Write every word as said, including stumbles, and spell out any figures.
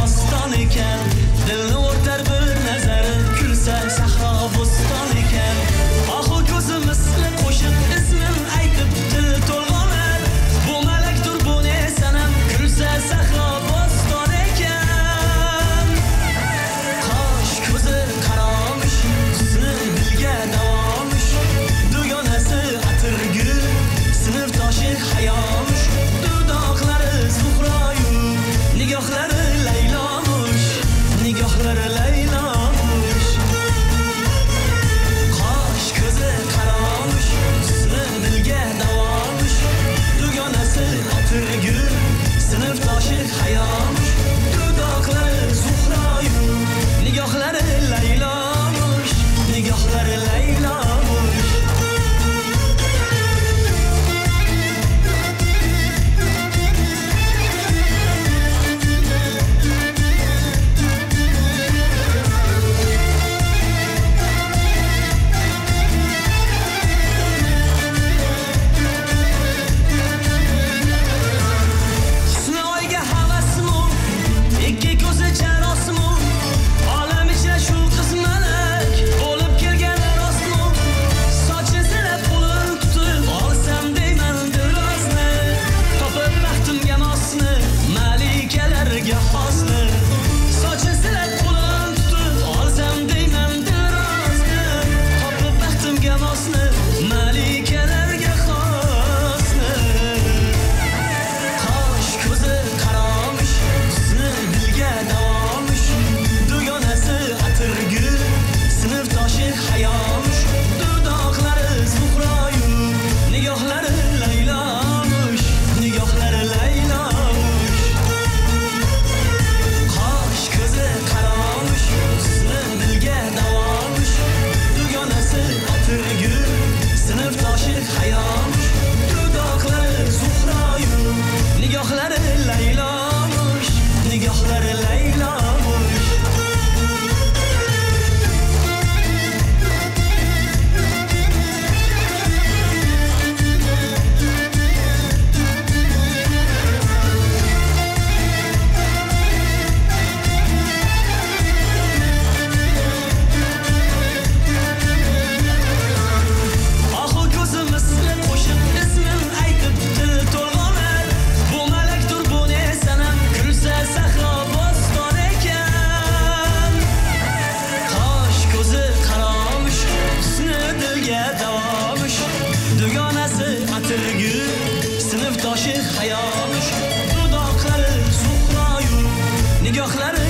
doston ekan, dilni o'rtar bir nazari, kulsa sahro bo'ston ekan. Oxu ko'zi misli qo'shiq ismin aytib dil to'lg'onar, bu malakdir bu ne sanam, kulsa sahro bo'ston ekan. Qosh ko'zi qaromish, husni dilga davomish, dugonasi atirgul, sinfdoshi hayomish, dudoqlari zuhroyu, nigohlari laylomish, nigohlari laylomish. Qosh ko'zi qaromish, husni dilga davomish, dugonasi atirgul, sinfdoshi hayomish, dudoqlari zuhroyu, nigohlari laylomish, nigohlari laylomish. Husni oyga havasmu, ikki ko'zi charosmu, olam ichra shu qiz malak bo'lib kelgani rostmu. Sochi silab qo'lim tutib olsam deyman dirozni, topib baxtimga mosni, malikalarga xosni. Sochi silab qo'lim tutib olsam deyman dirozni, topib baxtimga mosni, malikalarga xosni. Qosh ko'zi qaromish, husni dilga davomish, dugonasi atirgul, sinfdoshi hayomish, dudoqlari zuhroyu, nigohlari laylomish, nigohlari laylomish. Qosh ko'zi qaromish, husni dilga davomish, dugonasi atirgul, sinfdoshi hayomish, dudoqlari zuhroyu, nigohlari laylomish, nigohlari laylomish. Oxu ko'zi misli qo'shiq ismin aytib dil to'lg'onar, bu malakdir bu ne sanam, kulsa sahro bo'ston ekan. Qosh ko'zi qaromish, husni dilga davomish, dugonasi atirgul, sinfdoshi hayomish, dudoqlari zuhroyu, nigohlari